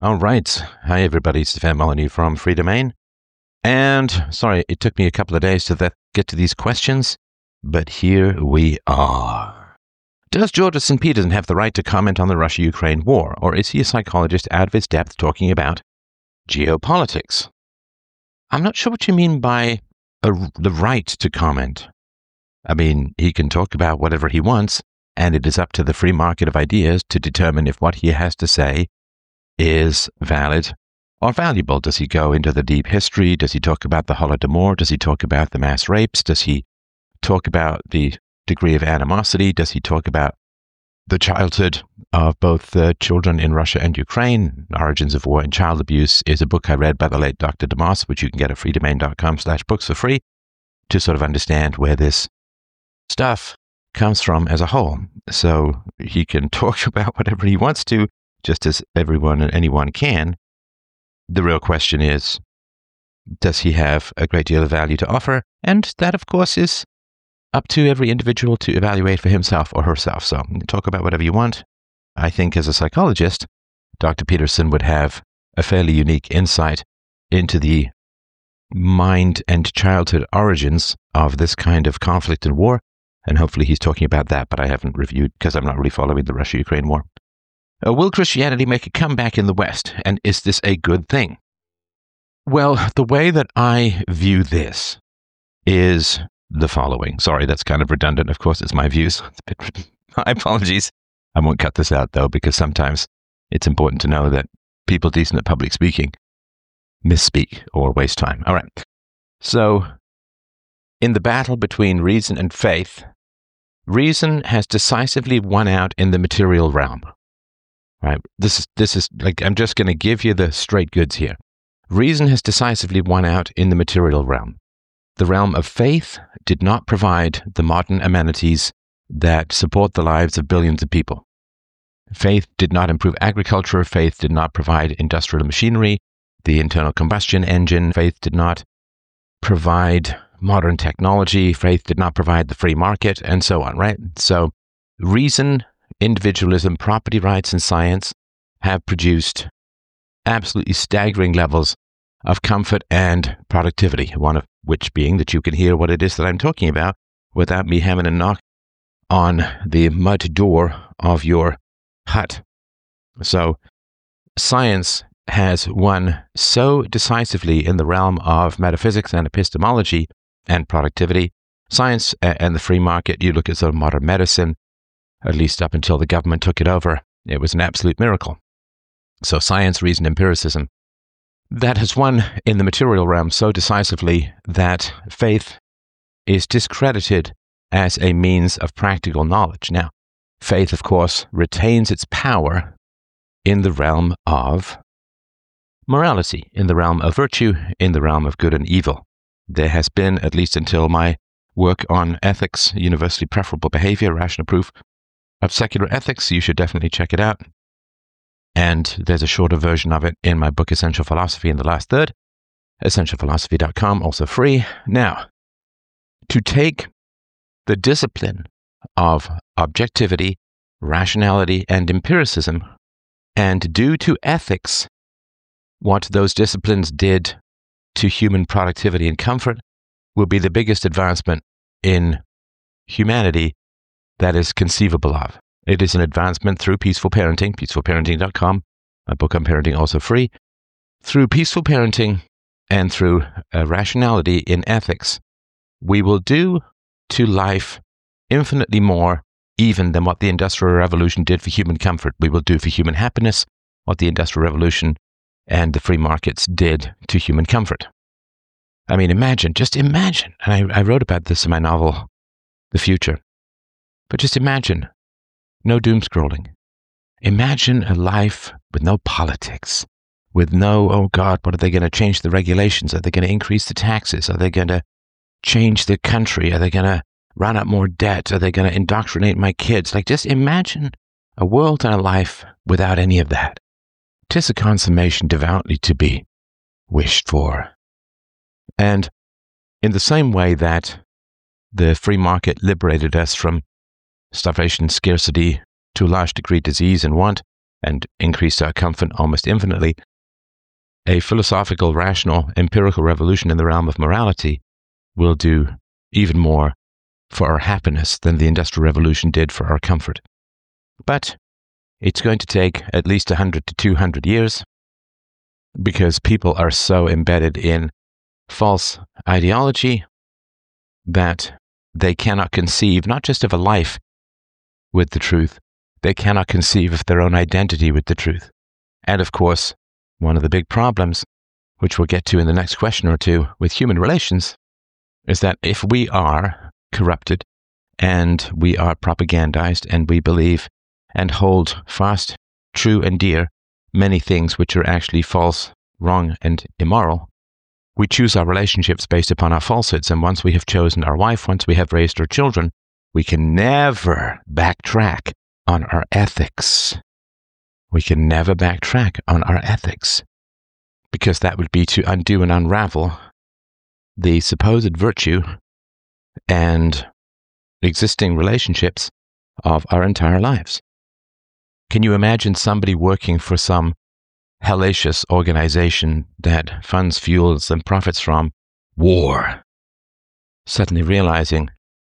All right. Hi, everybody. Stefan Molyneux from Free Domain. And sorry, it took me a couple of days to get to these questions, but here we are. Does Jordan Peterson have the right to comment on the Russia-Ukraine war, or is he a psychologist out of his depth talking about geopolitics? I'm not sure what you mean by the right to comment. I mean, he can talk about whatever he wants, and it is up to the free market of ideas to determine if what he has to say is valid or valuable. Does he go into the deep history? Does he talk about the Holodomor? Does he talk about the mass rapes? Does he talk about the degree of animosity? Does he talk about the childhood of both children in Russia and Ukraine? Origins of War and Child Abuse is a book I read by the late Dr. DeMoss, which you can get at freedomain.com/books for free to sort of understand where this stuff comes from as a whole. So he can talk about whatever he wants to, just as everyone and anyone can. The real question is, does he have a great deal of value to offer? And that, of course, is up to every individual to evaluate for himself or herself. So talk about whatever you want. I think as a psychologist, Dr. Peterson would have a fairly unique insight into the mind and childhood origins of this kind of conflict and war. And hopefully he's talking about that, but I haven't reviewed because I'm not really following the Russia-Ukraine war. Will Christianity make a comeback in the West? And is this a good thing? Well, the way that I view this is the following. Sorry, that's kind of redundant. Of course, it's my views. My apologies. I won't cut this out, though, because sometimes it's important to know that people decent at public speaking misspeak or waste time. All right. So, in the battle between reason and faith, reason has decisively won out in the material realm. Right? This is like, I'm just going to give you the straight goods here. Reason has decisively won out in the material realm. The realm of faith did not provide the modern amenities that support the lives of billions of people. Faith did not improve agriculture. Faith did not provide industrial machinery, the internal combustion engine. Faith did not provide modern technology. Faith did not provide the free market, and so on, right? So reason, individualism, property rights, and science have produced absolutely staggering levels of comfort and productivity, one of which being that you can hear what it is that I'm talking about without me having to knock on the mud door of your hut. So science has won so decisively in the realm of metaphysics and epistemology and productivity. Science and the free market, you look at sort of modern medicine, at least up until the government took it over, it was an absolute miracle. So science, reason, empiricism, that has won in the material realm so decisively that faith is discredited as a means of practical knowledge. Now, faith, of course, retains its power in the realm of morality, in the realm of virtue, in the realm of good and evil. There has been, at least until my work on ethics, universally preferable behavior, rational proof of secular ethics, you should definitely check it out. And there's a shorter version of it in my book, Essential Philosophy, in the last third, essentialphilosophy.com, also free. Now, to take the discipline of objectivity, rationality, and empiricism, and do to ethics what those disciplines did to human productivity and comfort, will be the biggest advancement in humanity that is conceivable of. It is an advancement through peaceful parenting, peacefulparenting.com, my book on parenting, also free. Through peaceful parenting and through rationality in ethics, we will do to life infinitely more even than what the Industrial Revolution did for human comfort. We will do for human happiness what the Industrial Revolution and the free markets did to human comfort. I mean, just imagine, and I wrote about this in my novel, The Future, but just imagine, no doom scrolling. Imagine a life with no politics, with no, oh God, what are they going to change the regulations? Are they going to increase the taxes? Are they going to change the country? Are they going to run up more debt? Are they going to indoctrinate my kids? Like, just imagine a world and a life without any of that. 'Tis a consummation devoutly to be wished for. And in the same way that the free market liberated us from starvation, scarcity, to a large degree disease and want, and increase our comfort almost infinitely, a philosophical, rational, empirical revolution in the realm of morality will do even more for our happiness than the Industrial Revolution did for our comfort. But it's going to take at least 100 to 200 years because people are so embedded in false ideology that they cannot conceive not just of a life with the truth, they cannot conceive of their own identity with the truth. And of course, one of the big problems, which we'll get to in the next question or two with human relations, is that if we are corrupted and we are propagandized and we believe and hold fast, true and dear many things which are actually false, wrong and immoral, we choose our relationships based upon our falsehoods. And once we have chosen our wife, once we have raised our children, we can never backtrack on our ethics. We can never backtrack on our ethics because that would be to undo and unravel the supposed virtue and existing relationships of our entire lives. Can you imagine somebody working for some hellacious organization that funds, fuels, and profits from war, suddenly realizing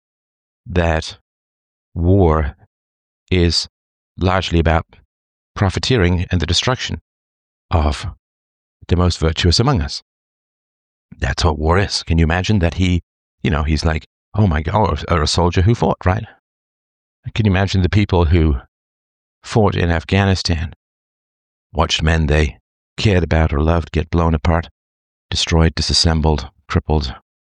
that war is largely about profiteering and the destruction of the most virtuous among us? That's what war is. Can you imagine that he's like, oh my God, or a soldier who fought, right? Can you imagine the people who fought in Afghanistan, watched men they cared about or loved get blown apart, destroyed, disassembled, crippled?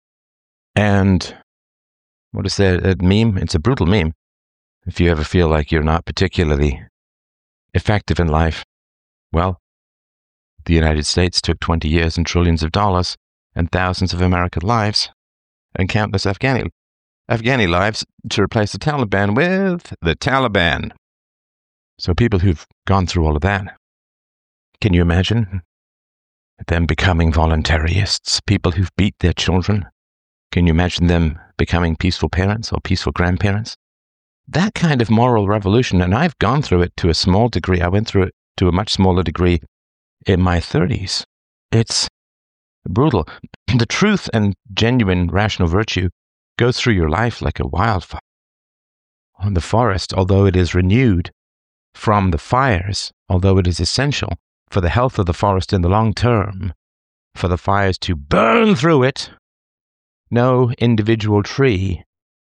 And what is that meme? It's a brutal meme. If you ever feel like you're not particularly effective in life, well, the United States took 20 years and trillions of dollars and thousands of American lives and countless Afghani lives to replace the Taliban with the Taliban. So people who've gone through all of that, can you imagine them becoming voluntarists? People who've beat their children, can you imagine them becoming peaceful parents or peaceful grandparents? That kind of moral revolution, and I've gone through it to a small degree. I went through it to a much smaller degree in my 30s. It's brutal. The truth and genuine rational virtue goes through your life like a wildfire. On the forest, although it is renewed from the fires, although it is essential for the health of the forest in the long term, for the fires to burn through it, no individual tree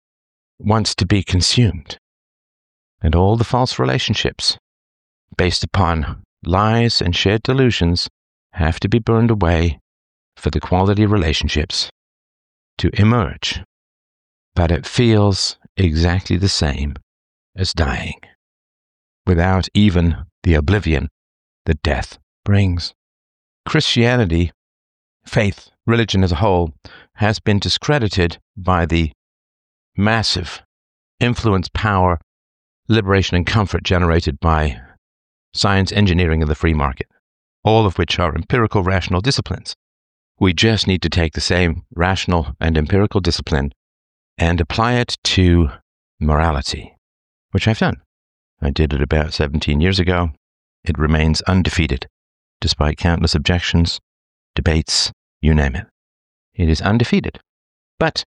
wants to be consumed. And all the false relationships based upon lies and shared delusions have to be burned away for the quality relationships to emerge. But it feels exactly the same as dying, without even the oblivion that death brings. Christianity, faith, religion as a whole, has been discredited by the massive influence, power, liberation, and comfort generated by science, engineering, and the free market, all of which are empirical, rational disciplines. We just need to take the same rational and empirical discipline and apply it to morality, which I've done. I did it about 17 years ago. It remains undefeated, despite countless objections, debates, you name it. It is undefeated. But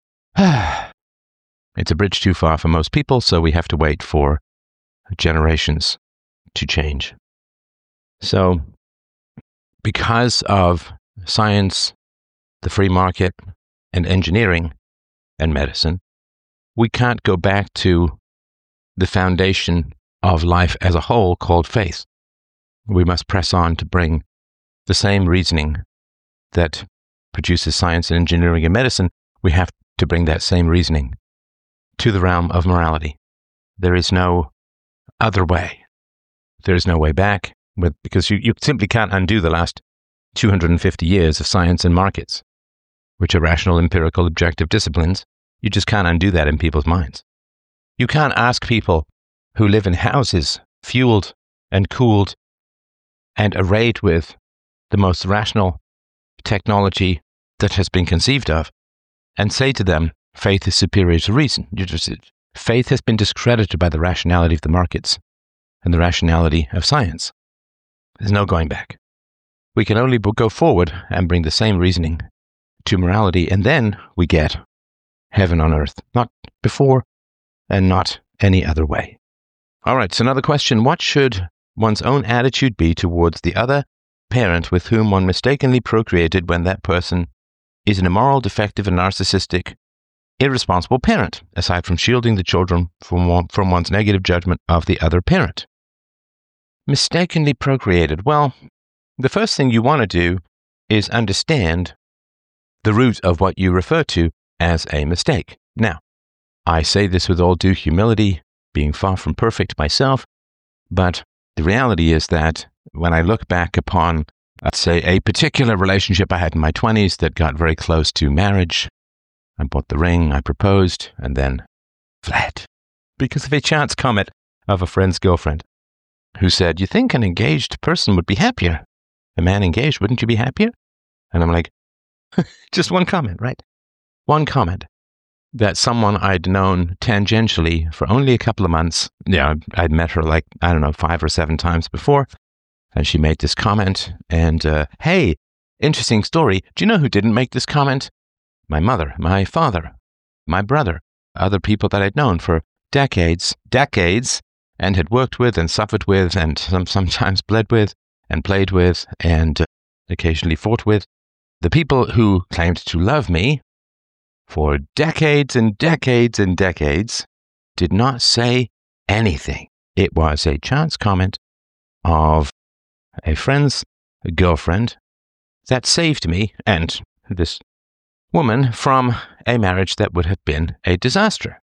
it's a bridge too far for most people, so we have to wait for generations to change. So, because of science, the free market, and engineering, and medicine, we can't go back to the foundation of life as a whole called faith. We must press on to bring the same reasoning that produces science and engineering and medicine. We have to bring that same reasoning to the realm of morality. There is no other way. There is no way back, because you simply can't undo the last 250 years of science and markets, which are rational, empirical, objective disciplines. You just can't undo that in people's minds. You can't ask people who live in houses fueled and cooled and arrayed with the most rational technology that has been conceived of and say to them, faith is superior to reason. Faith has been discredited by the rationality of the markets. and the rationality of science. There's no going back. We can only go forward and bring the same reasoning to morality, and then we get heaven on earth, not before and not any other way. All right, so another question. What should one's own attitude be towards the other parent with whom one mistakenly procreated when that person is an immoral, defective, and narcissistic, irresponsible parent, aside from shielding the children from one's negative judgment of the other parent? Mistakenly procreated. Well, the first thing you want to do is understand the root of what you refer to as a mistake. Now, I say this with all due humility, being far from perfect myself, but the reality is that when I look back upon, let's say, a particular relationship I had in my 20s that got very close to marriage, I bought the ring, I proposed, and then fled because of a chance comment of a friend's girlfriend who said, "You think an engaged person would be happier? A man engaged, wouldn't you be happier?" And I'm like, just one comment, right? One comment that someone I'd known tangentially for only a couple of months. Yeah, I'd met her 5 or 7 times before. And she made this comment. And, hey, interesting story. Do you know who didn't make this comment? My mother, my father, my brother, other people that I'd known for decades, and had worked with and suffered with and sometimes bled with and played with and occasionally fought with. The people who claimed to love me for decades and decades and decades did not say anything. It was a chance comment of a friend's girlfriend that saved me and this woman from a marriage that would have been a disaster.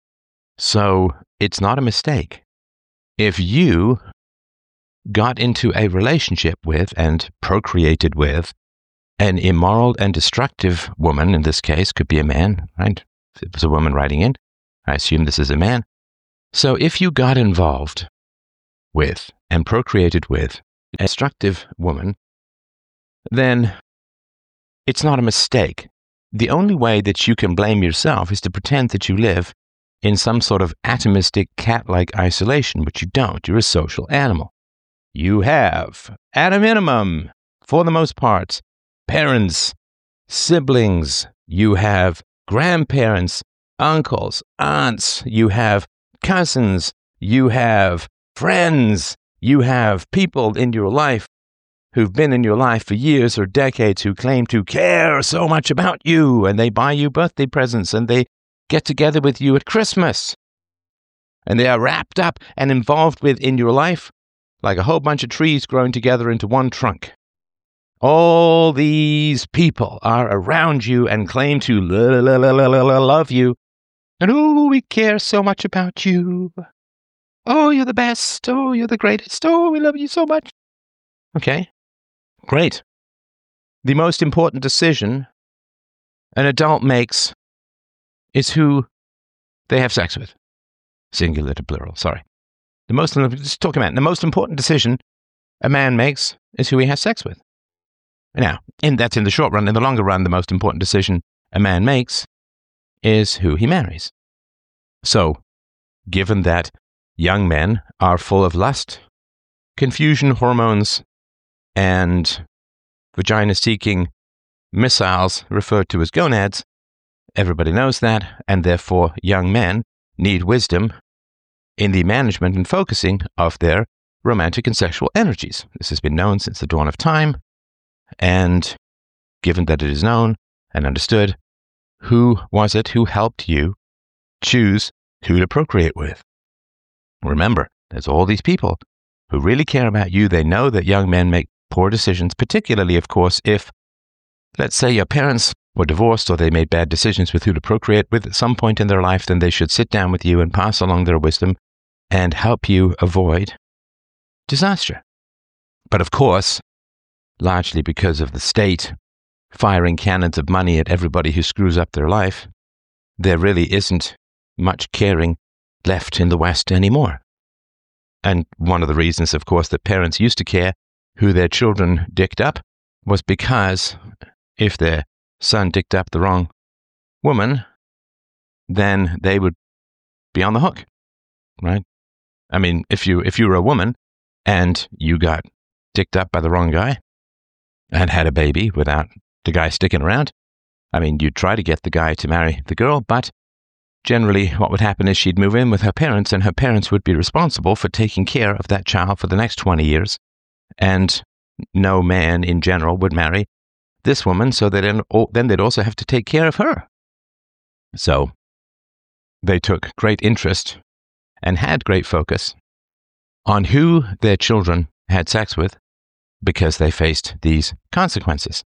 So it's not a mistake. If you got into a relationship with and procreated with an immoral and destructive woman, in this case, could be a man, right? If it was a woman writing in, I assume this is a man. So if you got involved with and procreated with a destructive woman, then it's not a mistake. The only way that you can blame yourself is to pretend that you live in some sort of atomistic cat-like isolation, which you don't. You're a social animal. You have, at a minimum, for the most part, parents, siblings, you have grandparents, uncles, aunts, you have cousins, you have friends, you have people in your life who've been in your life for years or decades who claim to care so much about you, and they buy you birthday presents, and they get together with you at Christmas, and they are wrapped up and involved with in your life like a whole bunch of trees growing together into one trunk. All these people are around you and claim to love you. And oh, we care so much about you. Oh, you're the best. Oh, you're the greatest. Oh, we love you so much. Okay, great. The most important decision an adult makes is who they have sex with. Singular to plural, sorry. The most important decision a man makes is who he has sex with. Now, that's in the short run. In the longer run, the most important decision a man makes is who he marries. So, given that young men are full of lust, confusion hormones, and vagina-seeking missiles referred to as gonads, everybody knows that, and therefore young men need wisdom in the management and focusing of their romantic and sexual energies. This has been known since the dawn of time, and given that it is known and understood, who was it who helped you choose who to procreate with? Remember, there's all these people who really care about you. They know that young men make poor decisions, particularly, of course, if, let's say, your parents were divorced or they made bad decisions with who to procreate with at some point in their life. Then they should sit down with you and pass along their wisdom and help you avoid disaster. But of course, largely because of the state firing cannons of money at everybody who screws up their life, there really isn't much caring left in the West anymore. And one of the reasons, of course, that parents used to care who their children dicked up was because if their son dicked up the wrong woman, then they would be on the hook, right? I mean, if you were a woman and you got dicked up by the wrong guy and had a baby without the guy sticking around, I mean, you'd try to get the guy to marry the girl, but generally what would happen is she'd move in with her parents, and her parents would be responsible for taking care of that child for the next 20 years. And no man in general would marry this woman, so then they'd also have to take care of her. So they took great interest and had great focus on who their children had sex with, because they faced these consequences.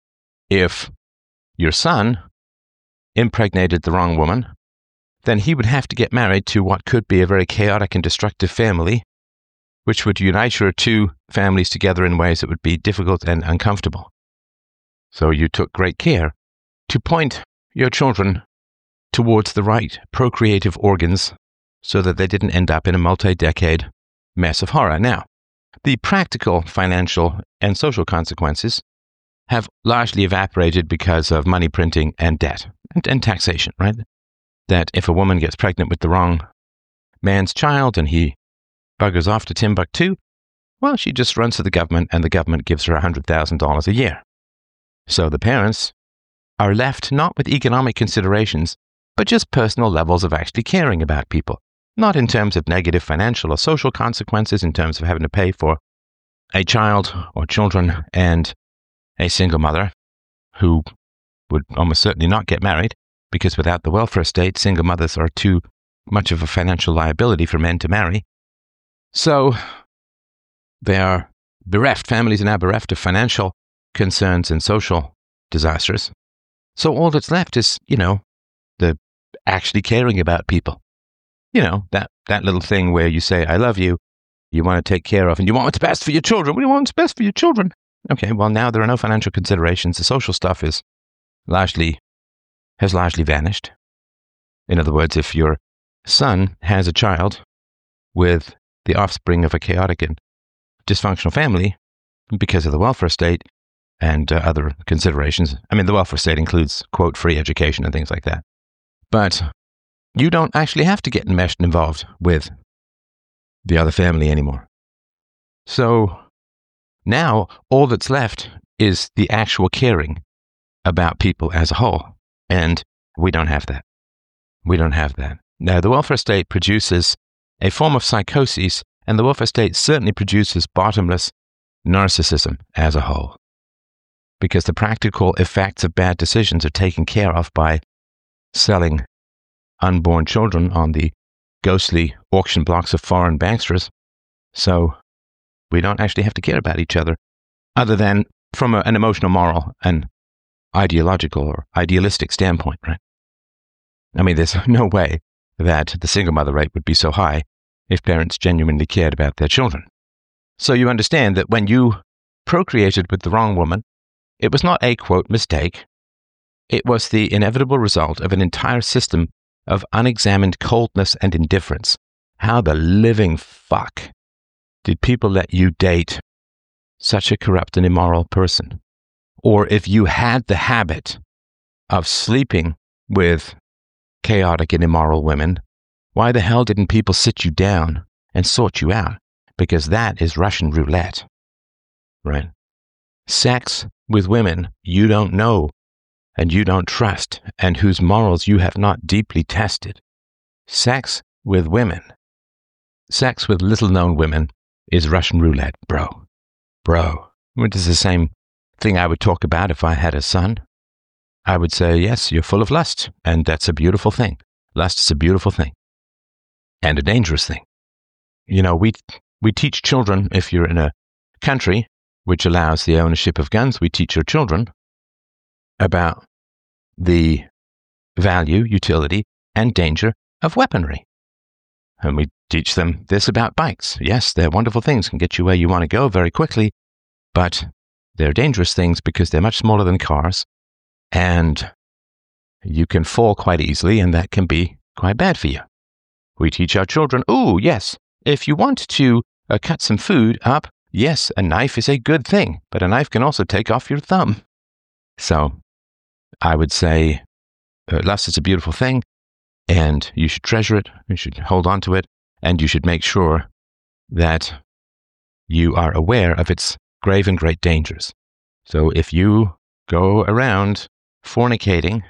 If your son impregnated the wrong woman, then he would have to get married to what could be a very chaotic and destructive family, which would unite your two families together in ways that would be difficult and uncomfortable. So you took great care to point your children towards the right procreative organs so that they didn't end up in a multi-decade mess of horror. Now, the practical, financial, and social consequences have largely evaporated because of money printing and debt and taxation, right? That if a woman gets pregnant with the wrong man's child and he buggers off to Timbuktu, well, she just runs to the government and the government gives her $100,000 a year. So the parents are left not with economic considerations, but just personal levels of actually caring about people. Not in terms of negative financial or social consequences, in terms of having to pay for a child or children and a single mother who would almost certainly not get married, because without the welfare state, single mothers are too much of a financial liability for men to marry. So they are bereft. Families are now bereft of financial concerns and social disasters. So all that's left is, the actually caring about people. That little thing where you say, I love you, you want to take care of, and you want what's best for your children. We want what's best for your children. Okay, well, now there are no financial considerations. The social stuff has largely vanished. In other words, if your son has a child with the offspring of a chaotic and dysfunctional family because of the welfare state and other considerations, I mean, the welfare state includes, quote, free education and things like that. But you don't actually have to get enmeshed and involved with the other family anymore. So now all that's left is the actual caring about people as a whole. And we don't have that. We don't have that. Now, the welfare state produces a form of psychosis, and the welfare state certainly produces bottomless narcissism as a whole. Because the practical effects of bad decisions are taken care of by selling unborn children on the ghostly auction blocks of foreign banksters. So we don't actually have to care about each other, other than from an emotional, moral, and ideological or idealistic standpoint, right? I mean, there's no way that the single mother rate would be so high if parents genuinely cared about their children. So you understand that when you procreated with the wrong woman, it was not a, quote, mistake. It was the inevitable result of an entire system of unexamined coldness and indifference. How the living fuck did people let you date such a corrupt and immoral person? Or if you had the habit of sleeping with chaotic and immoral women, why the hell didn't people sit you down and sort you out? Because that is Russian roulette, right? Sex with women you don't know and you don't trust and whose morals you have not deeply tested. Sex with women, sex with little-known women is Russian roulette, bro. Which is the same thing I would talk about if I had a son. I would say, yes, you're full of lust, and that's a beautiful thing. Lust is a beautiful thing and a dangerous thing. We teach children, if you're in a country which allows the ownership of guns, we teach your children about the value, utility, and danger of weaponry. And we teach them this about bikes. Yes, they're wonderful things, can get you where you want to go very quickly, but they're dangerous things because they're much smaller than cars, and you can fall quite easily, and that can be quite bad for you. We teach our children, yes, if you want to cut some food up, yes, a knife is a good thing, but a knife can also take off your thumb. So I would say lust is a beautiful thing, and you should treasure it, you should hold on to it, and you should make sure that you are aware of its grave and great dangers. So if you go around fornicating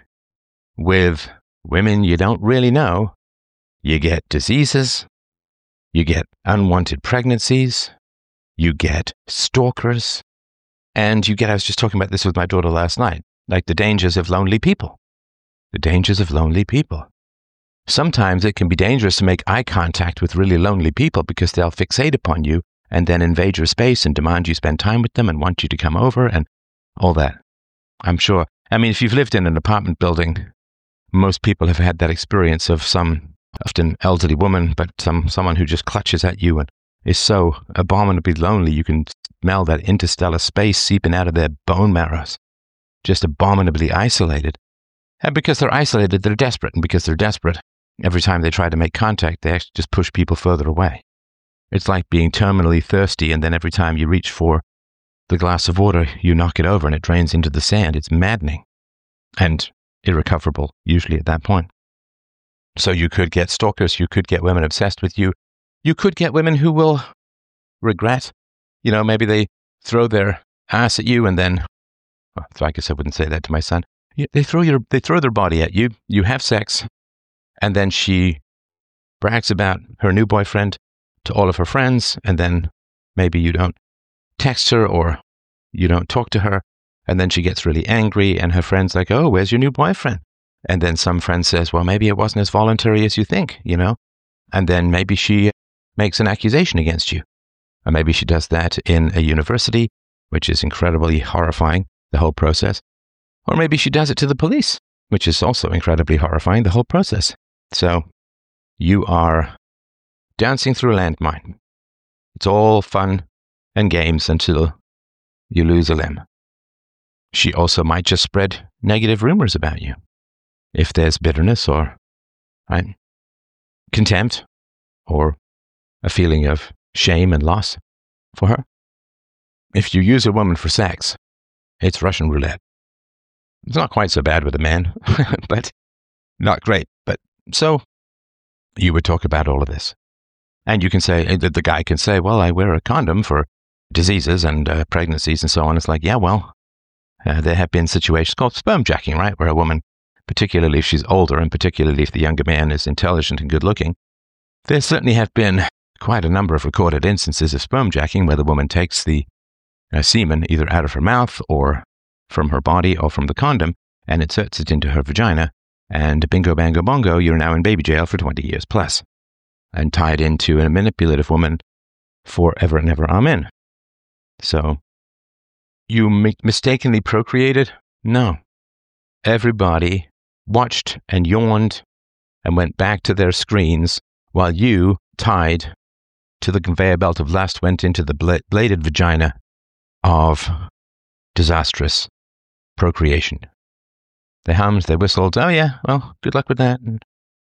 with women you don't really know, you get diseases, you get unwanted pregnancies, you get stalkers, and you get, I was just talking about this with my daughter last night, like the dangers of lonely people. The dangers of lonely people. Sometimes it can be dangerous to make eye contact with really lonely people because they'll fixate upon you and then invade your space and demand you spend time with them and want you to come over and all that. I'm sure. I mean, if you've lived in an apartment building, most people have had that experience of some often elderly woman, but someone who just clutches at you and is so abominably lonely you can smell that interstellar space seeping out of their bone marrows. Just abominably isolated. And because they're isolated, they're desperate. And because they're desperate, every time they try to make contact, they actually just push people further away. It's like being terminally thirsty, and then every time you reach for the glass of water, you knock it over and it drains into the sand. It's maddening and irrecoverable, usually at that point. So you could get stalkers, you could get women obsessed with you, you could get women who will regret, maybe they throw their ass at you and then, so I guess I wouldn't say that to my son. They throw their body at you, you have sex, and then she brags about her new boyfriend to all of her friends, and then maybe you don't text her or you don't talk to her, and then she gets really angry, and her friend's like, oh, where's your new boyfriend? And then some friend says, well, maybe it wasn't as voluntary as you think, and then maybe she makes an accusation against you. Or maybe she does that in a university, which is incredibly horrifying, the whole process. Or maybe she does it to the police, which is also incredibly horrifying, the whole process. So you are dancing through a landmine. It's all fun and games until you lose a limb. She also might just spread negative rumors about you. If there's bitterness or contempt or a feeling of shame and loss for her. If you use a woman for sex, it's Russian roulette. It's not quite so bad with a man, but not great. But so you would talk about all of this. And you can say, the guy can say, well, I wear a condom for diseases and pregnancies and so on. It's like, yeah, well, there have been situations called sperm jacking, right? Where a woman, particularly if she's older and particularly if the younger man is intelligent and good looking, there certainly have been quite a number of recorded instances of sperm jacking where the woman takes the semen either out of her mouth or from her body or from the condom and inserts it into her vagina, and bingo, bango, bongo, you're now in baby jail for 20 years plus and tied into a manipulative woman forever and ever. Amen. So you mistakenly procreated? No. Everybody watched and yawned and went back to their screens while you, tied to the conveyor belt of lust, went into the bladed vagina of disastrous procreation. They hummed, they whistled, oh yeah, well, good luck with that. And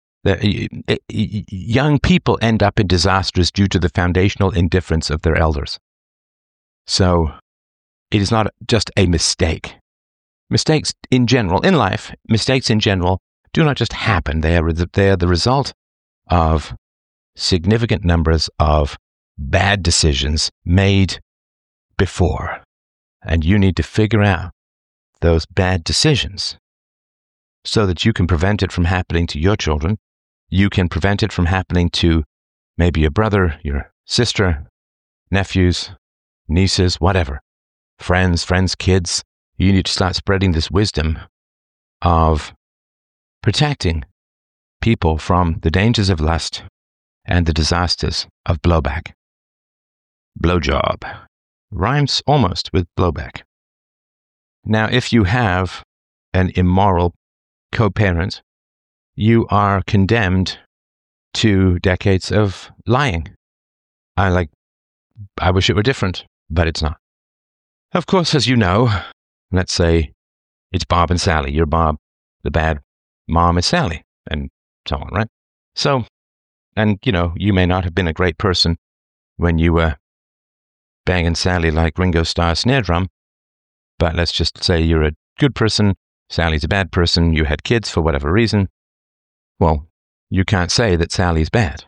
young people end up in disasters due to the foundational indifference of their elders. So it is not just a mistake. Mistakes in general, in life, mistakes in general do not just happen. They are the result of significant numbers of bad decisions made before. And you need to figure out those bad decisions so that you can prevent it from happening to your children. You can prevent it from happening to maybe your brother, your sister, nephews, nieces, whatever, friends, kids. You need to start spreading this wisdom of protecting people from the dangers of lust and the disasters of blowback. Blowjob rhymes almost with blowback. Now, if you have an immoral co-parent, you are condemned to decades of lying. I wish it were different, but it's not. Of course, as you know, let's say it's Bob and Sally. You're Bob, the bad mom is Sally, and so on, right? So, and you may not have been a great person when you were banging Sally like Ringo Starr's snare drum, but let's just say you're a good person, Sally's a bad person, you had kids for whatever reason. Well, you can't say that Sally's bad.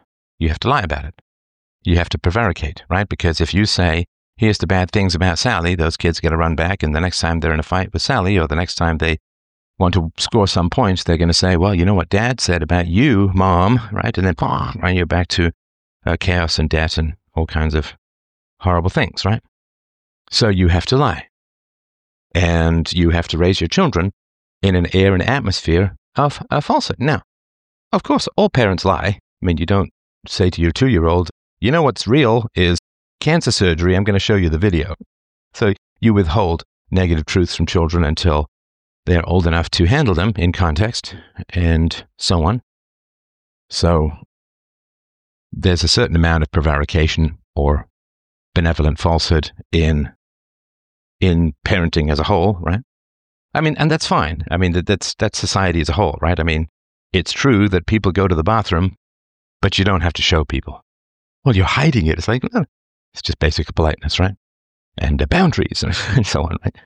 you have to lie about it. You have to prevaricate, right? Because if you say, here's the bad things about Sally, those kids get to run back, and the next time they're in a fight with Sally, or the next time they want to score some points, they're going to say, well, you know what Dad said about you, Mom, right? And then, right, you're back to chaos and debt and all kinds of horrible things, right? So you have to lie. And you have to raise your children in an air and atmosphere of falsehood. Now, of course, all parents lie. I mean, you don't say to your 2-year-old, you know what's real is cancer surgery. I'm going to show you the video. So you withhold negative truths from children until they're old enough to handle them in context and so on. So there's a certain amount of prevarication or benevolent falsehood in parenting as a whole, right? I mean, and that's fine. I mean, that's society as a whole, right? I mean, it's true that people go to the bathroom, but you don't have to show people. Well, you're hiding it. It's like, no, it's just basic politeness, right? And boundaries and so on, right?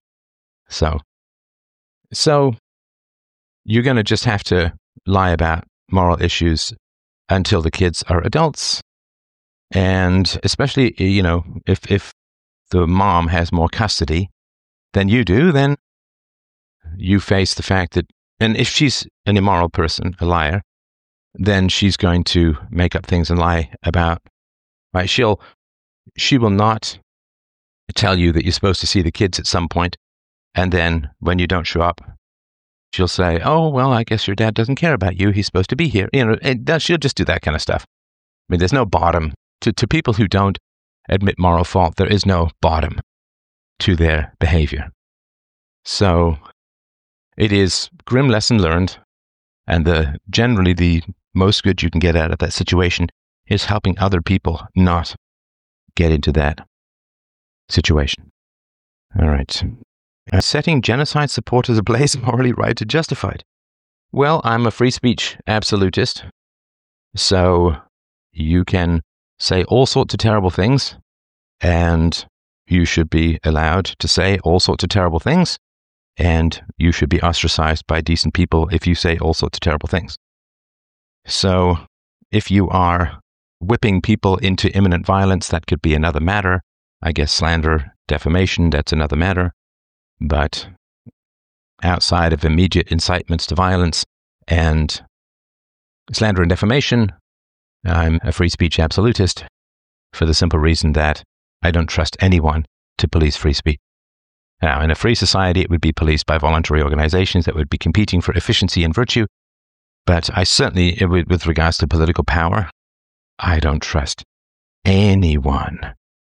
So you're going to just have to lie about moral issues until the kids are adults. And especially, you know, if the mom has more custody than you do, then you face the fact that, and if she's an immoral person, a liar, then she's going to make up things and lie about, right? She will not tell you that you're supposed to see the kids at some point, and then when you don't show up, she'll say, oh, well, I guess your dad doesn't care about you. He's supposed to be here. You know, she'll just do that kind of stuff. I mean, there's no bottom to people who don't admit moral fault. There is no bottom to their behavior. So it is grim lesson learned, and generally the most good you can get out of that situation is helping other people not get into that situation. All right. Setting genocide supporters ablaze, morally right or justified. Well, I'm a free speech absolutist, so you can say all sorts of terrible things, and you should be allowed to say all sorts of terrible things, and you should be ostracized by decent people if you say all sorts of terrible things. So if you are whipping people into imminent violence, that could be another matter. I guess slander, defamation, that's another matter. But outside of immediate incitements to violence and slander and defamation, I'm a free speech absolutist for the simple reason that I don't trust anyone to police free speech. Now, in a free society, it would be policed by voluntary organizations that would be competing for efficiency and virtue. But I certainly, with regards to political power, I don't trust anyone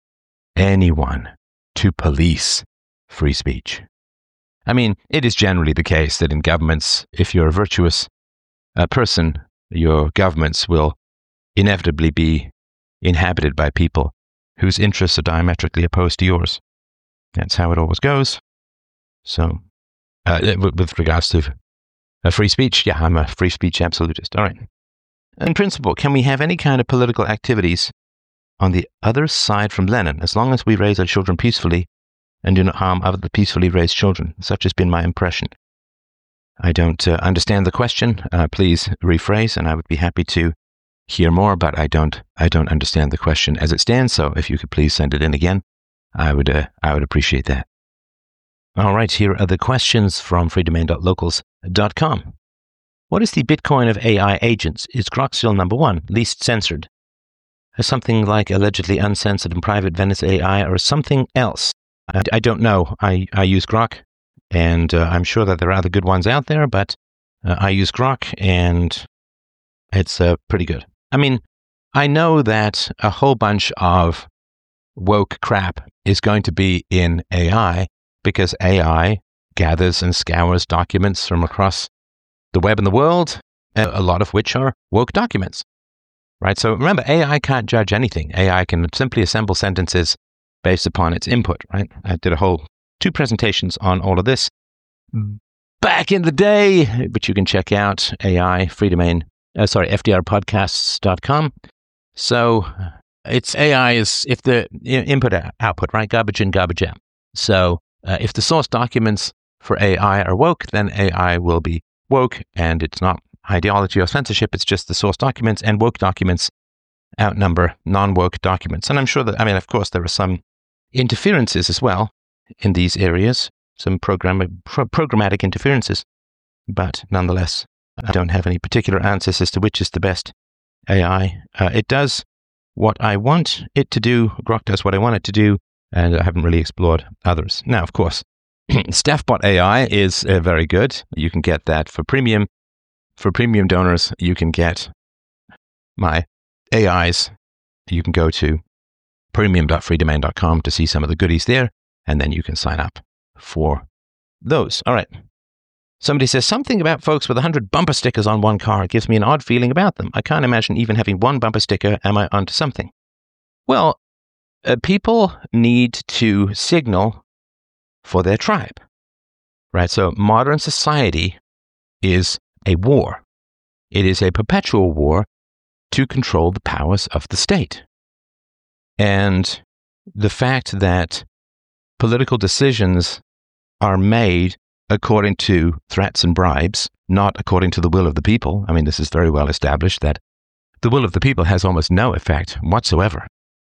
to police free speech. I mean, it is generally the case that in governments, if you're a virtuous person, your governments will inevitably be inhabited by people whose interests are diametrically opposed to yours. That's how it always goes. So, with regards to free speech, yeah, I'm a free speech absolutist. All right. In principle, can we have any kind of political activities on the other side from Lenin, as long as we raise our children peacefully and do not harm other peacefully raised children? Such has been my impression. I don't understand the question. Please rephrase, and I would be happy to hear more, but I don't understand the question as it stands, so if you could please send it in again, I would appreciate that. All right, here are the questions from freedomain.locals.com. What is the Bitcoin of AI agents? Is Grok still number one, least censored? Something like allegedly uncensored and private Venice AI, or something else? I don't know. I use Grok, and I'm sure that there are other good ones out there, but I use Grok, and it's pretty good. I mean, I know that a whole bunch of woke crap is going to be in AI because AI gathers and scours documents from across the web and the world, a lot of which are woke documents, right? So remember, AI can't judge anything. AI can simply assemble sentences based upon its input, right? I did a whole 2 presentations on all of this back in the day, which you can check out, AI, FDRpodcasts.com. So it's AI is if the input output, right? Garbage in, garbage out. So if the source documents for AI are woke, then AI will be woke, and it's not ideology or censorship. It's just the source documents, and woke documents outnumber non-woke documents. And I'm sure that, of course, there are some interferences as well in these areas, some programmatic interferences. But nonetheless, I don't have any particular answers as to which is the best AI. It does what I want it to do. Grok does what I want it to do, and I haven't really explored others. Now, of course, StaffBot AI is very good. You can get that for premium. For premium donors, you can get my AIs. You can go to premium.freedomain.com to see some of the goodies there, and then you can sign up for those. All right. Somebody says, something about folks with 100 bumper stickers on one car gives me an odd feeling about them. I can't imagine even having one bumper sticker. Am I onto something? Well, people need to signal for their tribe, right? So modern society is a war. It is a perpetual war to control the powers of the state. And the fact that political decisions are made according to threats and bribes, not according to the will of the people. This is very well established that the will of the people has almost no effect whatsoever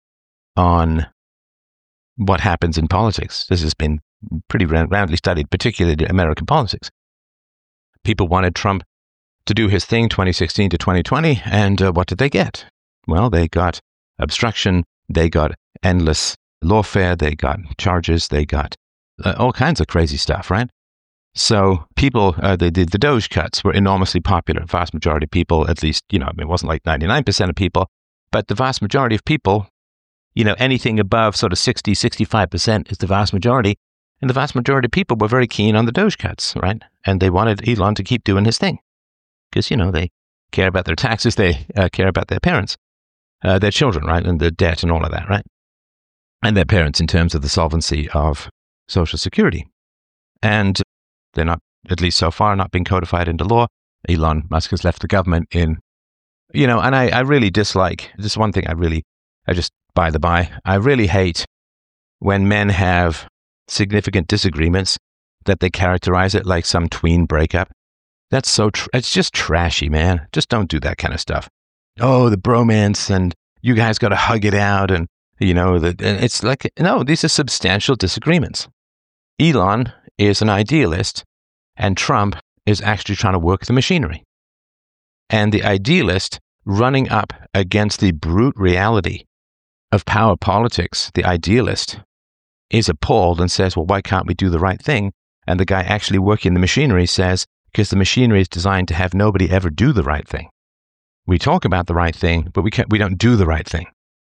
on what happens in politics. This has been pretty roundly studied, particularly in American politics. People wanted Trump to do his thing 2016 to 2020, and what did they get? Well, they got obstruction, they got endless lawfare, they got charges, they got all kinds of crazy stuff, right? So people, the Doge cuts were enormously popular. Vast majority of people, at least, it wasn't like 99% of people, but the vast majority of people, anything above sort of 60, 65% is the vast majority. And the vast majority of people were very keen on the Doge cuts, right? And they wanted Elon to keep doing his thing. Because, they care about their taxes, they care about their parents, their children, right? And the debt and all of that, right? And their parents in terms of the solvency of Social Security. And they're not, at least so far, not being codified into law. Elon Musk has left the government in, and I really dislike, this one thing I just, by the by, I really hate when men have significant disagreements that they characterize it like some tween breakup. That's so, it's just trashy, man. Just don't do that kind of stuff. Oh, the bromance and you guys got to hug it out and, it's like, no, these are substantial disagreements. Elon is an idealist, and Trump is actually trying to work the machinery. And the idealist running up against the brute reality of power politics, the idealist is appalled and says, well, why can't we do the right thing? And the guy actually working the machinery says, because the machinery is designed to have nobody ever do the right thing. We talk about the right thing, but we don't do the right thing.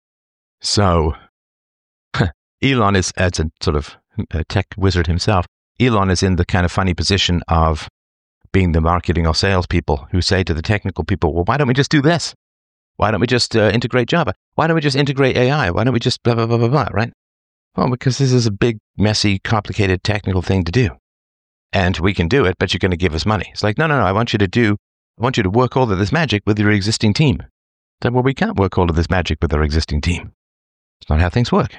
So Elon is, as a sort of tech wizard himself, Elon is in the kind of funny position of being the marketing or salespeople who say to the technical people, well, why don't we just do this? Why don't we just integrate Java? Why don't we just integrate AI? Why don't we just blah, blah, blah, blah, blah, right? Well, because this is a big, messy, complicated technical thing to do. And we can do it, but you're going to give us money. It's like, no, I want you to work all of this magic with your existing team. So, well, we can't work all of this magic with our existing team. It's not how things work.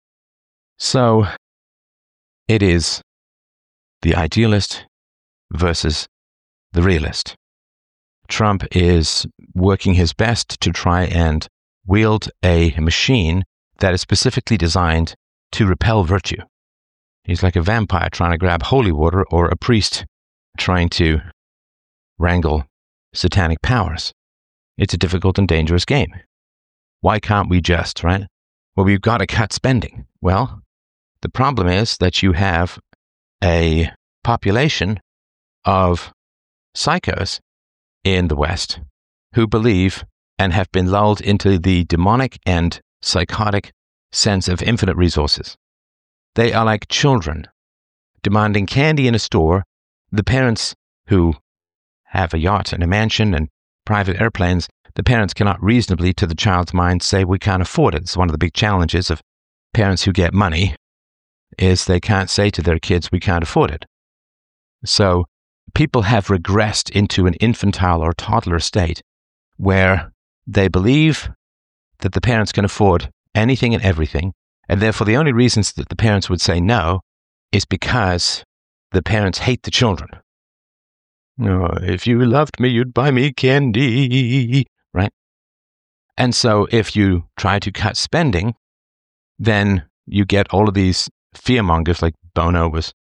So it is the idealist versus the realist. Trump is working his best to try and wield a machine that is specifically designed to repel virtue. He's like a vampire trying to grab holy water or a priest trying to wrangle satanic powers. It's a difficult and dangerous game. Why can't we just, right? Well, we've got to cut spending. Well, the problem is that you have a population of psychos in the West who believe and have been lulled into the demonic and psychotic sense of infinite resources. They are like children demanding candy in a store. The parents who have a yacht and a mansion and private airplanes, the parents cannot reasonably, to the child's mind, say we can't afford it. It's one of the big challenges of parents who get money is they can't say to their kids, we can't afford it. So people have regressed into an infantile or toddler state where they believe that the parents can afford anything and everything, and therefore the only reasons that the parents would say no is because the parents hate the children. No, if you loved me, you'd buy me candy, right? And so if you try to cut spending, then you get all of these fearmongers like Bono,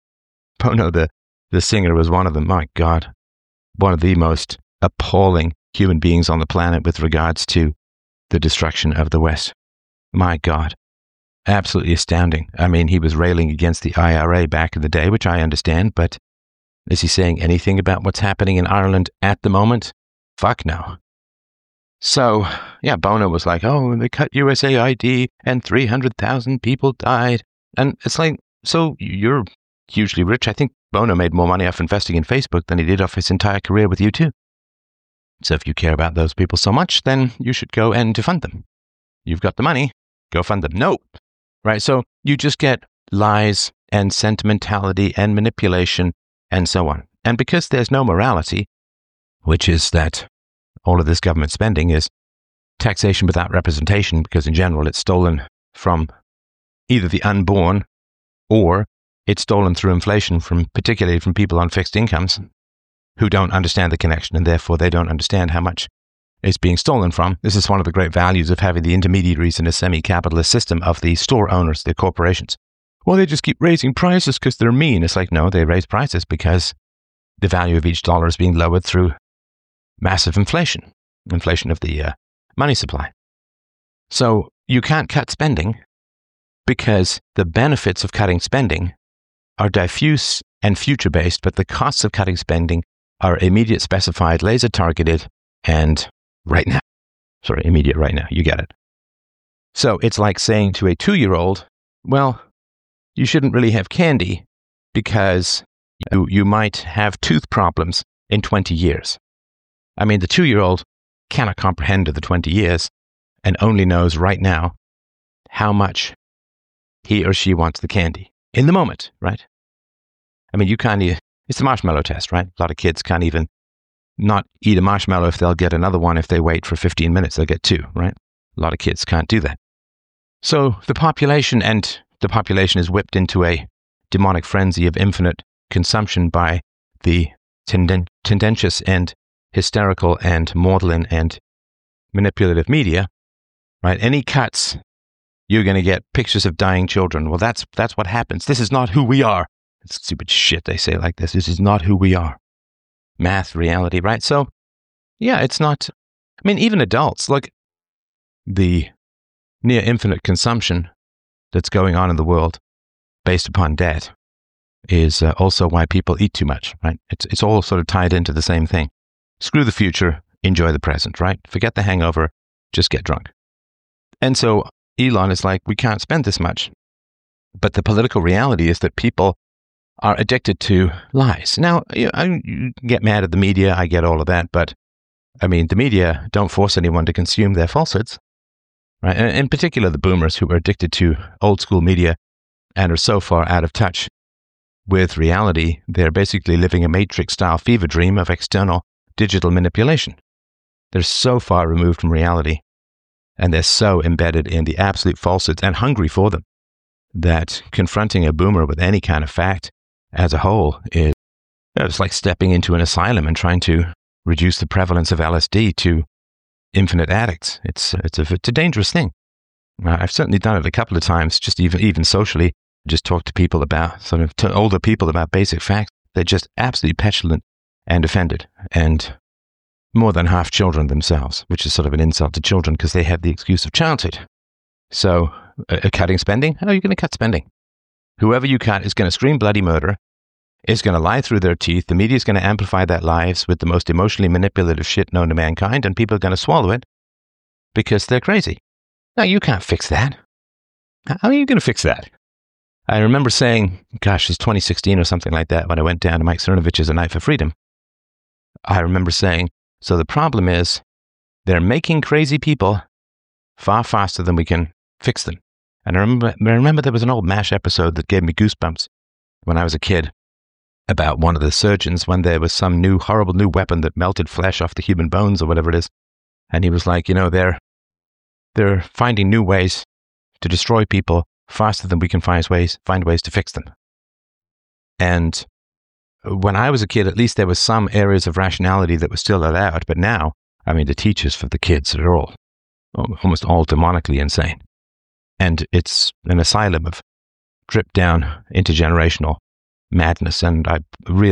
the singer was one of them. My God, one of the most appalling human beings on the planet with regards to the destruction of the West. My God, absolutely astounding. I mean, he was railing against the IRA back in the day, which I understand, but is he saying anything about what's happening in Ireland at the moment? Fuck no. So, yeah, Bono was like, oh, they cut USAID and 300,000 people died. And it's like, so you're hugely rich. I think Bono made more money off investing in Facebook than he did off his entire career with U2. So if you care about those people so much, then you should go and defund them. You've got the money, go fund them. No, right? So you just get lies and sentimentality and manipulation and so on. And because there's no morality, which is that all of this government spending is taxation without representation, because in general it's stolen from either the unborn or it's stolen through inflation, particularly from people on fixed incomes who don't understand the connection, and therefore they don't understand how much it's being stolen from. This is one of the great values of having the intermediaries in a semi-capitalist system of the store owners, the corporations. Well, they just keep raising prices because they're mean. It's like, no, they raise prices because the value of each dollar is being lowered through massive inflation of the money supply. So you can't cut spending because the benefits of cutting spending are diffuse and future-based, but the costs of cutting spending are immediate, specified, laser-targeted, and right now. Sorry, immediate right now. You get it. So it's like saying to a 2-year-old, well, you shouldn't really have candy because you might have tooth problems in 20 years. I mean, the 2-year-old cannot comprehend the 20 years and only knows right now how much he or she wants the candy in the moment, right? I mean, it's the marshmallow test, right? A lot of kids can't even not eat a marshmallow if they'll get another one. If they wait for 15 minutes, they'll get 2, right? A lot of kids can't do that. So the population is whipped into a demonic frenzy of infinite consumption by the tendentious and hysterical and maudlin and manipulative media, right? Any cuts, you're going to get pictures of dying children. Well, that's what happens. This is not who we are. It's stupid shit they say like this. This is not who we are. Math, reality, right? So, yeah, it's not. I mean, even adults, look, the near infinite consumption that's going on in the world based upon debt is also why people eat too much, right? It's all sort of tied into the same thing. Screw the future, enjoy the present, right? Forget the hangover, just get drunk. And so Elon is like, we can't spend this much. But the political reality is that people are addicted to lies. Now, you get mad at the media, I get all of that, but I mean, the media don't force anyone to consume their falsehoods, right? And in particular, the boomers who are addicted to old school media and are so far out of touch with reality, they're basically living a Matrix-style fever dream of external digital manipulation. They're so far removed from reality, and they're so embedded in the absolute falsehoods and hungry for them that confronting a boomer with any kind of fact as a whole is it's like stepping into an asylum and trying to reduce the prevalence of LSD to infinite addicts. It's a dangerous thing. I've certainly done it a couple of times, just even socially, just talk to people about, to older people about basic facts. They're just absolutely petulant and offended, and more than half children themselves, which is sort of an insult to children because they have the excuse of childhood. So, cutting spending? How are you going to cut spending? Whoever you cut is going to scream bloody murder, is going to lie through their teeth, the media is going to amplify that lies with the most emotionally manipulative shit known to mankind, and people are going to swallow it because they're crazy. Now, you can't fix that. How are you going to fix that? I remember saying, gosh, it's 2016 or something like that, when I went down to Mike Cernovich's A Night for Freedom. I remember saying, so the problem is they're making crazy people far faster than we can fix them. And I remember there was an old MASH episode that gave me goosebumps when I was a kid about one of the surgeons when there was some horrible new weapon that melted flesh off the human bones or whatever it is. And he was like, they're finding new ways to destroy people faster than we can find ways to fix them. And when I was a kid, at least there was some areas of rationality that were still allowed. But now, I mean, the teachers for the kids are all, almost all demonically insane. And it's an asylum of dripped down intergenerational madness. And I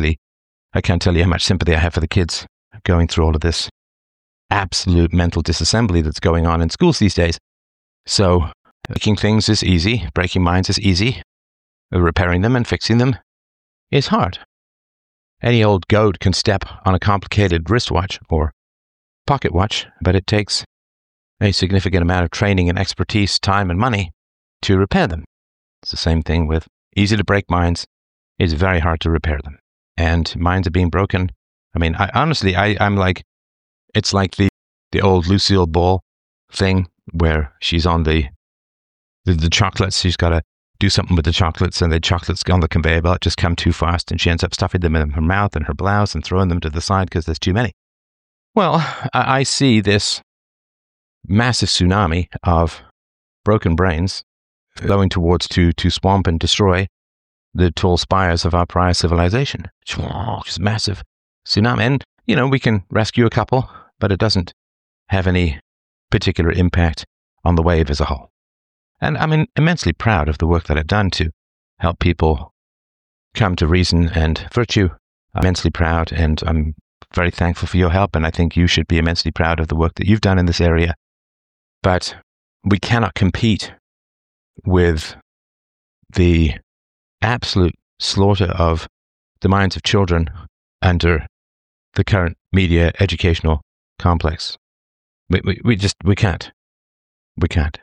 can't tell you how much sympathy I have for the kids going through all of this absolute mental disassembly that's going on in schools these days. So making things is easy, breaking minds is easy, repairing them and fixing them is hard. Any old goat can step on a complicated wristwatch or pocket watch, but it takes a significant amount of training and expertise, time and money to repair them. It's the same thing with easy to break minds. It's very hard to repair them. And minds are being broken. I mean, I'm like, it's like the old Lucille Ball thing where she's on the chocolates. She's got to do something with the chocolates, and the chocolates on the conveyor belt just come too fast, and she ends up stuffing them in her mouth and her blouse and throwing them to the side because there's too many. Well, I see this massive tsunami of broken brains flowing towards to swamp and destroy the tall spires of our prior civilization. Just massive tsunami. And, we can rescue a couple, but it doesn't have any particular impact on the wave as a whole. And I'm immensely proud of the work that I've done to help people come to reason and virtue. I'm immensely proud, and I'm very thankful for your help, and I think you should be immensely proud of the work that you've done in this area. But we cannot compete with the absolute slaughter of the minds of children under the current media educational complex. We can't. We can't.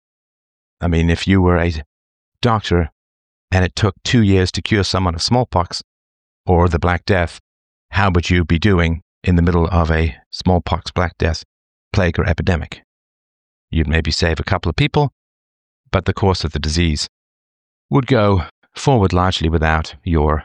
I mean, if you were a doctor and it took 2 years to cure someone of smallpox or the Black Death, how would you be doing in the middle of a smallpox, Black Death, plague or epidemic? You'd maybe save a couple of people, but the course of the disease would go forward largely without your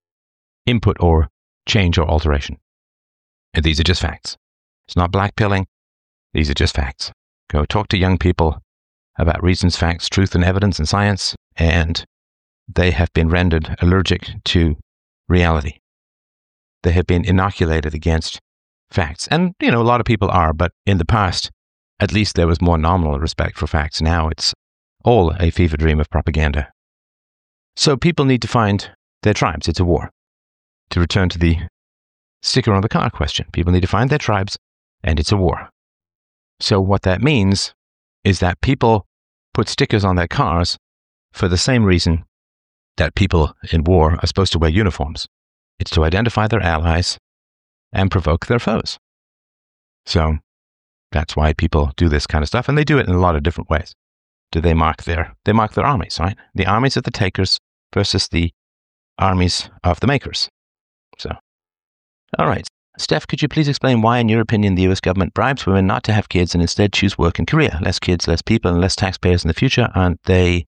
input or change or alteration. And these are just facts. It's not blackpilling. These are just facts. Go talk to young people about reasons, facts, truth, and evidence and science, and they have been rendered allergic to reality. They have been inoculated against facts. And, a lot of people are, but in the past, at least there was more nominal respect for facts. Now it's all a fever dream of propaganda. So people need to find their tribes. It's a war. To return to the sticker on the car question, people need to find their tribes, and it's a war. So what that means is that people put stickers on their cars for the same reason that people in war are supposed to wear uniforms. It's to identify their allies and provoke their foes. So that's why people do this kind of stuff, and they do it in a lot of different ways. They mark their armies, right? The armies of the takers versus the armies of the makers. So, all right. Steph, could you please explain why, in your opinion, the US government bribes women not to have kids and instead choose work and career? Less kids, less people, and less taxpayers in the future. Aren't they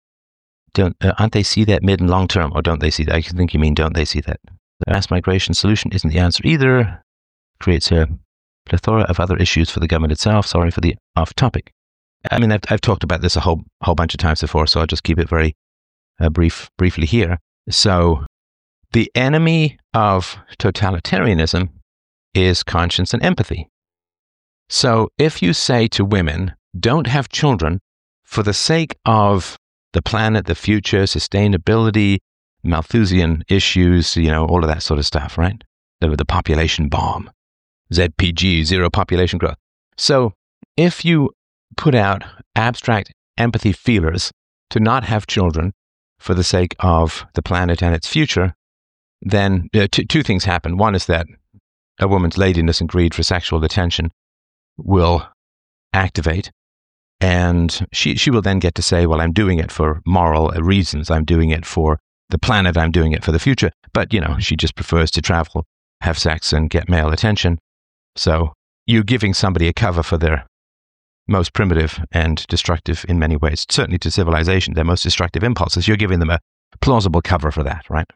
see that mid and long term, or don't they see that? I think you mean don't they see that? The mass migration solution isn't the answer either. Creates a plethora of other issues for the government itself. Sorry for the off topic. I mean, I've talked about this a whole bunch of times before, so I'll just keep it very briefly here. So, the enemy of totalitarianism is conscience and empathy. So, if you say to women, don't have children for the sake of the planet, the future, sustainability, Malthusian issues, all of that sort of stuff, right? The population bomb, ZPG, zero population growth. So, if you put out abstract empathy feelers to not have children for the sake of the planet and its future, then two things happen. One is that a woman's ladiness and greed for sexual attention will activate, and she will then get to say, well, I'm doing it for moral reasons. I'm doing it for the planet. I'm doing it for the future. But, she just prefers to travel, have sex, and get male attention. So you're giving somebody a cover for their most primitive and destructive in many ways, certainly to civilization, their most destructive impulses. You're giving them a plausible cover for that, right?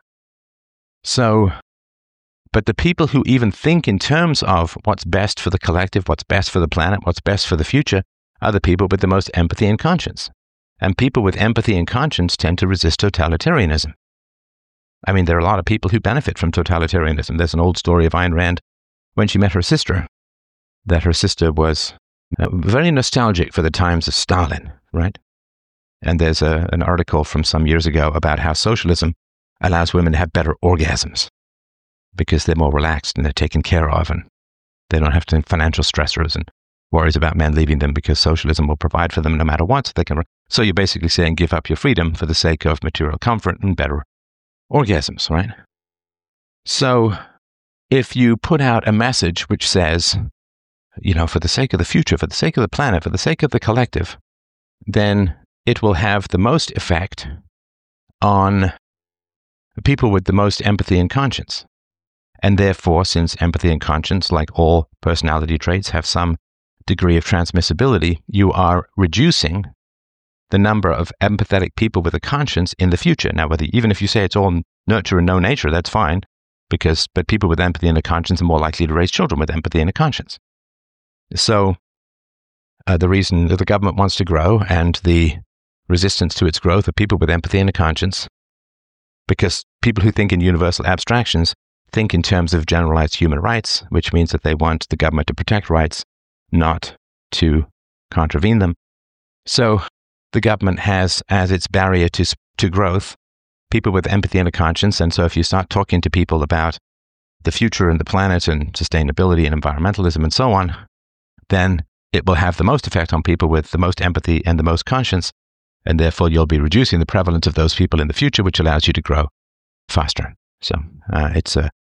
So, but the people who even think in terms of what's best for the collective, what's best for the planet, what's best for the future, are the people with the most empathy and conscience. And people with empathy and conscience tend to resist totalitarianism. I mean, there are a lot of people who benefit from totalitarianism. There's an old story of Ayn Rand when she met her sister, that her sister was very nostalgic for the times of Stalin, right? And there's an article from some years ago about how socialism allows women to have better orgasms because they're more relaxed and they're taken care of and they don't have to financial stressors and worries about men leaving them because socialism will provide for them no matter what. So you're basically saying give up your freedom for the sake of material comfort and better orgasms, right? So if you put out a message which says, for the sake of the future, for the sake of the planet, for the sake of the collective, then it will have the most effect on people with the most empathy and conscience. And therefore, since empathy and conscience, like all personality traits, have some degree of transmissibility, you are reducing the number of empathetic people with a conscience in the future. Now, even if you say it's all nurture and no nature, that's fine, but people with empathy and a conscience are more likely to raise children with empathy and a conscience. So the reason that the government wants to grow and the resistance to its growth are people with empathy and a conscience, because people who think in universal abstractions think in terms of generalized human rights, which means that they want the government to protect rights, not to contravene them. So the government has as its barrier to growth people with empathy and a conscience. And so if you start talking to people about the future and the planet and sustainability and environmentalism and so on, then it will have the most effect on people with the most empathy and the most conscience. And therefore, you'll be reducing the prevalence of those people in the future, which allows you to grow faster. So it's the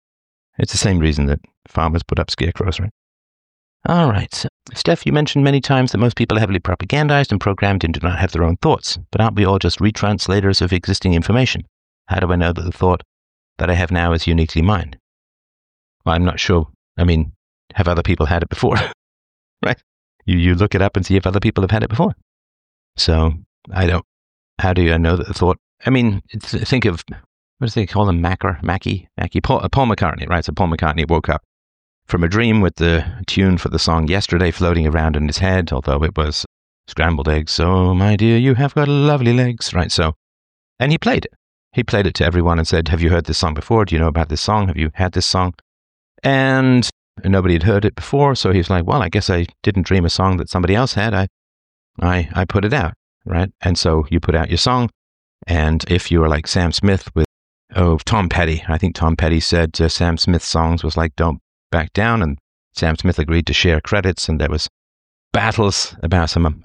same reason that farmers put up scarecrows, right? All right. So, Steph, you mentioned many times that most people are heavily propagandized and programmed and do not have their own thoughts. But aren't we all just retranslators of existing information? How do I know that the thought that I have now is uniquely mine? Well, I'm not sure. I mean, have other people had it before? Right? You look it up and see if other people have had it before. So how do you know that the thought, I mean, think of, what do they call him? Paul McCartney, right? So Paul McCartney woke up from a dream with the tune for the song Yesterday floating around in his head, although it was scrambled eggs. Oh, my dear, you have got lovely legs, right? So, and he played it. He played it to everyone and said, have you heard this song before? Do you know about this song? Have you had this song? And nobody had heard it before. So he's like, well, I guess I didn't dream a song that somebody else had. I put it out, right? And so you put out your song. And if you were like Sam Smith with, Tom Petty, I think Tom Petty said Sam Smith's songs was like Don't Back Down. And Sam Smith agreed to share credits. And there was battles about some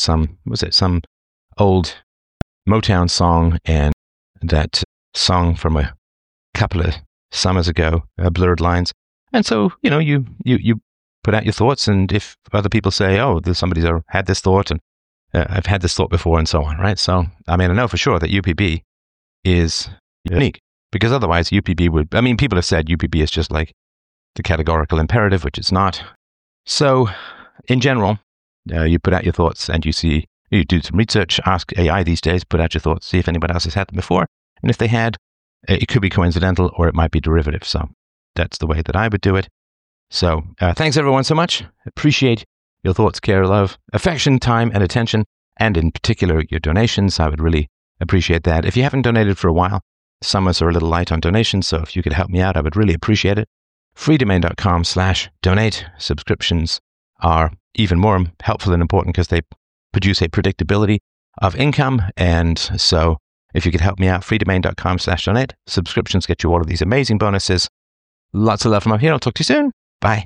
old Motown song and that song from a couple of summers ago, Blurred Lines. And so, you put out your thoughts, and if other people say, somebody's had this thought, and I've had this thought before, and so on, right? So, I mean, I know for sure that UPB is unique, because otherwise people have said UPB is just like the categorical imperative, which it's not. So, in general, you put out your thoughts, and you do some research, ask AI these days, put out your thoughts, see if anybody else has had them before, and if they had, it could be coincidental, or it might be derivative. So, that's the way that I would do it. So, thanks everyone so much. Appreciate your thoughts, care, love, affection, time, and attention, and in particular, your donations. I would really appreciate that. If you haven't donated for a while, summers are a little light on donations, so if you could help me out, I would really appreciate it. freedomain.com/donate. Subscriptions are even more helpful and important because they produce a predictability of income, and so if you could help me out, freedomain.com/donate. Subscriptions get you all of these amazing bonuses. Lots of love from up here. I'll talk to you soon.